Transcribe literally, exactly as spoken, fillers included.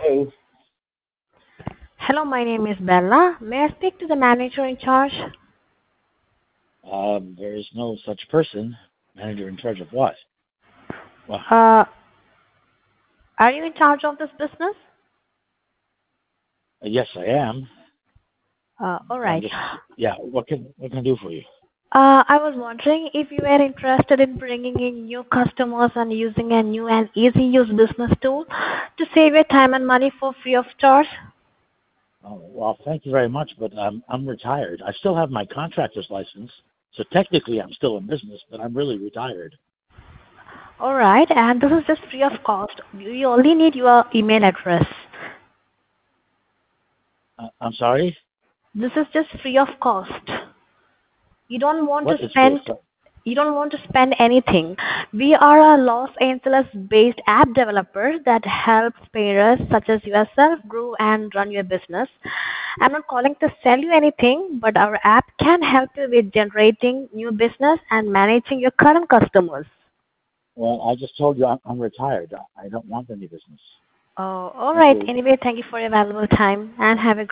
Hello. Hello, my name is Bella. May I speak to the manager in charge? Um, there is no such person. Manager in charge of what? Well, Uh, are you in charge of this business? yes, I am. Uh, all But I'm right. just, yeah. What can what can I do for you? Uh, I was wondering if you were interested in bringing in new customers and using a new and easy use business tool to save your time and money for free of charge. Oh, well, thank you very much, but I'm I'm retired. I still have my contractor's license, so technically I'm still in business, but I'm really retired. All right, and this is just free of cost. You only need your email address. Uh, I'm sorry. This is just free of cost. You don't want to What is free of spend co- you don't want to spend anything. We are a Los Angeles based app developer that helps payers such as yourself grow and run your business. I'm not calling to sell you anything, but our app can help you with generating new business and managing your current customers. Well, I just told you I'm, I'm retired. I I don't want any business. Oh, all Thank right. you. Anyway, thank you for your valuable time and have a